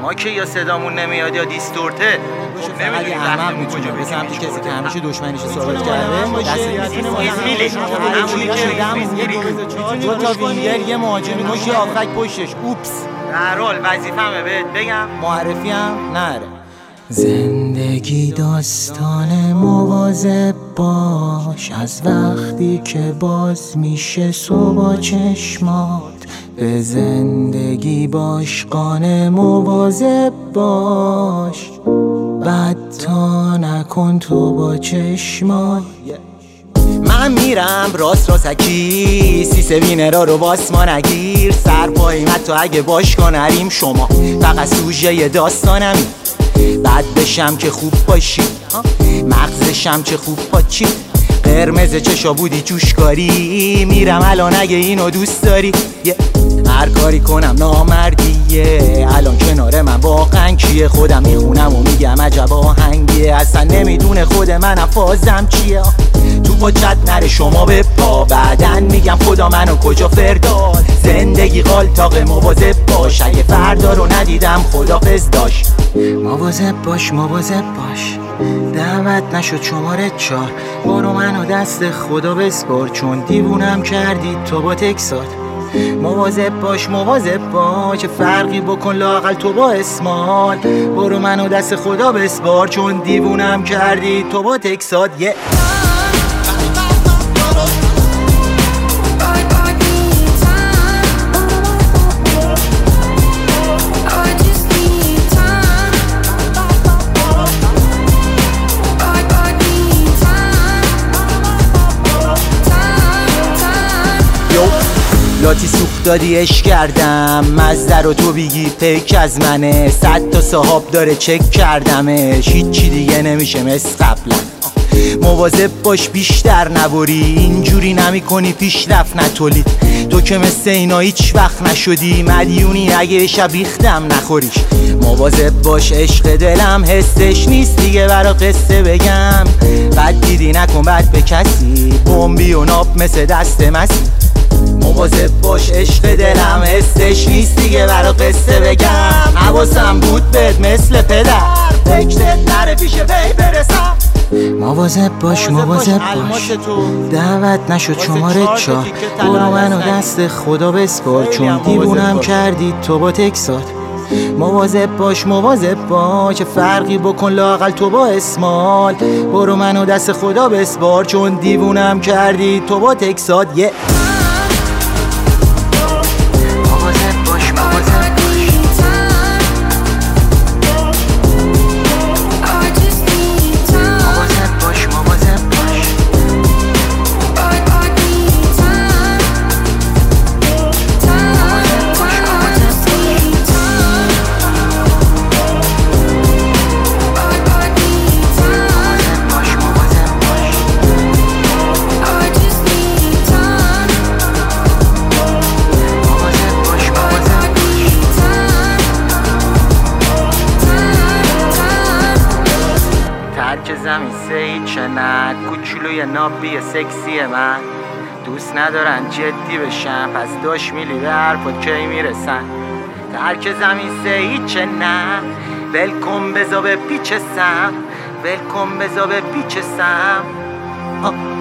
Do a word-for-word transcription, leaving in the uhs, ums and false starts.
ما که یا صدامون نمیاد یا دیستورته فقط یه احمق میتونه به سمت کسی که همیشه دشمنیش ثابت کرده دست ایزمیلی همونی که دو تا وینگر یه مهاجم نوشی آفک پشتش. اوپس در حال وظیفه‌مه بهت بگم معرفی هم نره. زندگی داستان مواظب باش از وقتی که باز میشه صبح چشمات. به زندگی باش قانع مواظب باش بد تا نکن تو با چشمات. من میرم راست راستکی سیسه وینرا رو واسما نگیر. سر پاییم حتی اگه باش کنریم شما فقط سوژه داستانمی. بد بشم که خوب باشی مغزشم که خوب پاچی. قرمز چشا بودی جوشکاری میرم الان اگه اینو دوست داری. هر کاری کنم نامردیه الان کنار من واقعا کیه. خودم میخونم و میگم عجب آهنگیه اصلا نمیدونه خود منم فازم چیه. تو پاچت نره شما به پا بعدن میگم خدا منو کجا فرداد. زندگی قالتاق مواظب باش اگه فردا رو ندیدم خدافظ داشت. مواظب باش مواظب باش دعوت نشد شماره چار. برو منو دست خدا بسپار چون دیوونم کردی تو با تکسات. مواظب باش مواظب باش چه فرقی بکن لااقل تو با اسمال. برو منو دست خدا بسپار چون دیوونم کردی تو با تکسات. یه لاتی سوخت دادی اش کردم مزده رو تو بگی پیک از منه. صد تا صحاب داره چک کردمش هیچی دیگه نمیشه مثل قبلا. مواظب باش بیشتر نبری اینجوری نمی کنی پیشرفت نتولید. تو که مثل اینا هیچ وقت نشدی مدیونی اگه شب ریختم نخوریش. مواظب باش عشق دلم حسش نیست دیگه برا قصه بگم. بد دیدی نکن بد به کسی بمبی و ناب مثل دست مسی. مواظب باش عشق دلم حسش نیست دیگه برا قصه بگم. حواسم بود بهت مثل پدر فکرت نره پیش پی برسم. مواظب باش مواظب باش دعوت نشد شماره چار. برو منو دست خدا بسپار چون دیوونم کردی تو با تکسات. مواظب باش مواظب باش چه فرقی بکن لااقل تو با اسمال. برو منو دست خدا بسپار چون دیوونم کردی تو با تکسات. یه که زمین سید چند کوچولوی نابی سکسی من دوست ندارن جدی بشن پس داش میلی به حرفات کی میرسن. ترک زمین سید چند ولکن بزا به پیچ سم ولکن بزا به پیچ سم.